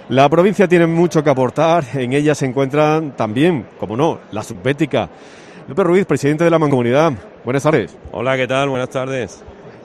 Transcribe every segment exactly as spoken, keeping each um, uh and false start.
La provincia tiene mucho que aportar, en ella se encuentran también, como no, la Subbética. Lope Ruiz, presidente de la Mancomunidad, buenas tardes. Hola, ¿qué tal? Buenas tardes.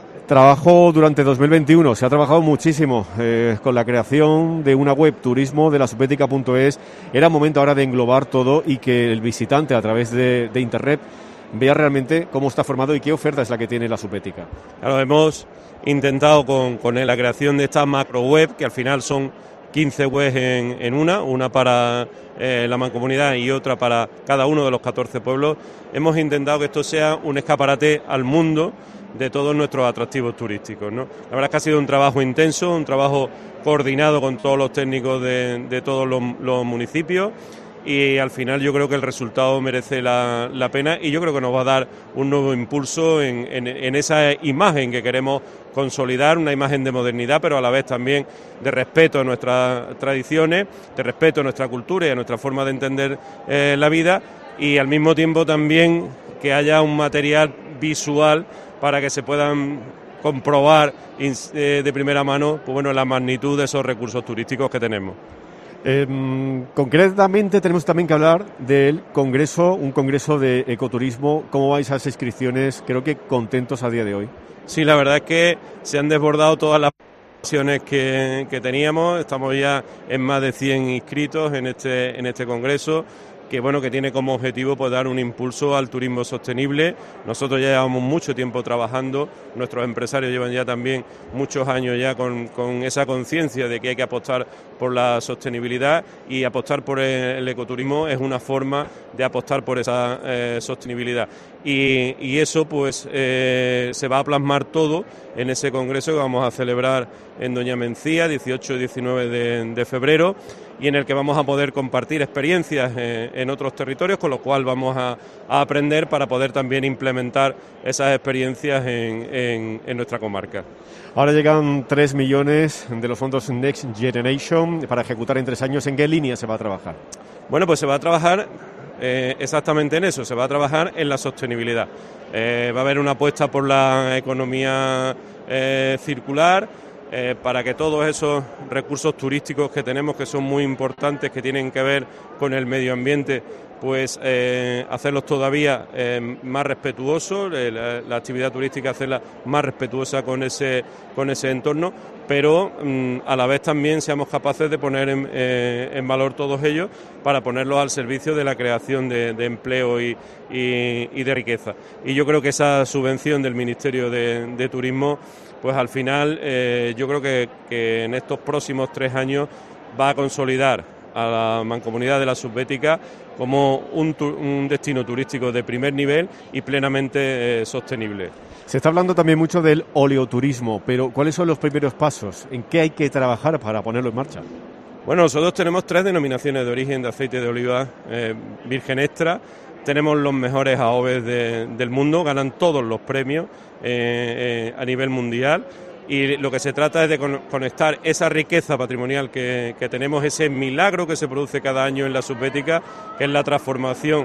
Trabajo durante dos mil veintiuno, se ha trabajado muchísimo eh, con la creación de una web, turismo de la subbética punto es. Era momento ahora de englobar todo y que el visitante a través de, de internet vea realmente cómo está formado y qué oferta es la que tiene la Subbética. Claro, hemos intentado con, con la creación de esta macro web, que al final son quince webs en, en una, una para eh, la Mancomunidad y otra para cada uno de los catorce pueblos. Hemos intentado que esto sea un escaparate al mundo de todos nuestros atractivos turísticos, ¿no? La verdad es que ha sido un trabajo intenso, un trabajo coordinado con todos los técnicos de, de todos los, los municipios, y al final yo creo que el resultado merece la, la pena, y yo creo que nos va a dar un nuevo impulso en, en, en esa imagen que queremos consolidar, una imagen de modernidad, pero a la vez también de respeto a nuestras tradiciones, de respeto a nuestra cultura y a nuestra forma de entender eh, la vida, y al mismo tiempo también que haya un material visual para que se puedan comprobar de primera mano, pues bueno, la magnitud de esos recursos turísticos que tenemos. Eh, concretamente tenemos también que hablar del congreso, un congreso de ecoturismo. ¿Cómo vais a esas inscripciones? Creo que contentos a día de hoy. Sí, la verdad es que se han desbordado todas las opciones que, que teníamos. Estamos ya en más de cien inscritos en este, en este congreso, que bueno, que tiene como objetivo pues dar un impulso al turismo sostenible. Nosotros ya llevamos mucho tiempo trabajando, nuestros empresarios llevan ya también muchos años ya con, con esa conciencia de que hay que apostar por la sostenibilidad, y apostar por el ecoturismo es una forma de apostar por esa eh, sostenibilidad. Y, y eso pues eh, se va a plasmar todo en ese congreso que vamos a celebrar en Doña Mencía, dieciocho y diecinueve de, de febrero, y en el que vamos a poder compartir experiencias eh, en otros territorios, con lo cual vamos a, a aprender para poder también implementar esas experiencias en, en, en nuestra comarca. Ahora llegan tres millones de los fondos Next Generation para ejecutar en tres años. ¿En qué línea se va a trabajar? Bueno, pues se va a trabajar eh, exactamente en eso, se va a trabajar en la sostenibilidad. Eh, va a haber una apuesta por la economía eh, circular, Eh, para que todos esos recursos turísticos que tenemos, que son muy importantes, que tienen que ver con el medio ambiente, pues eh, hacerlos todavía eh, más respetuosos, eh, la, la actividad turística hacerla más respetuosa con ese, con ese entorno, pero mm, a la vez también seamos capaces de poner en, eh, en valor todos ellos para ponerlos al servicio de la creación de, de empleo y, y, y de riqueza. Y yo creo que esa subvención del Ministerio de, de Turismo, pues al final eh, yo creo que, que en estos próximos tres años va a consolidar a la Mancomunidad de la Subbética como un, tu, un destino turístico de primer nivel y plenamente eh, sostenible. Se está hablando también mucho del oleoturismo, pero ¿cuáles son los primeros pasos? ¿En qué hay que trabajar para ponerlo en marcha? Bueno, nosotros tenemos tres denominaciones de origen de aceite de oliva eh, virgen extra. Tenemos los mejores A O V Es de, del mundo, ganan todos los premios eh, eh, a nivel mundial, y lo que se trata es de con, conectar esa riqueza patrimonial que, que tenemos, ese milagro que se produce cada año en la Subbética, que es la transformación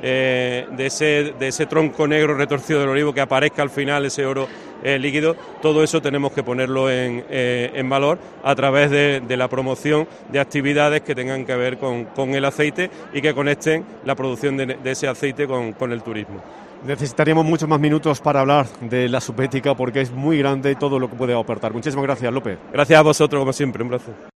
eh, de, ese, de ese tronco negro retorcido del olivo, que aparezca al final ese oro eh, líquido. Todo eso tenemos que ponerlo en, eh, en valor a través de, de la promoción de actividades que tengan que ver con, con el aceite y que conecten la producción de, de ese aceite con, con el turismo. Necesitaríamos muchos más minutos para hablar de la Subbética, porque es muy grande todo lo que puede aportar. Muchísimas gracias, Lope. Gracias a vosotros, como siempre, un placer.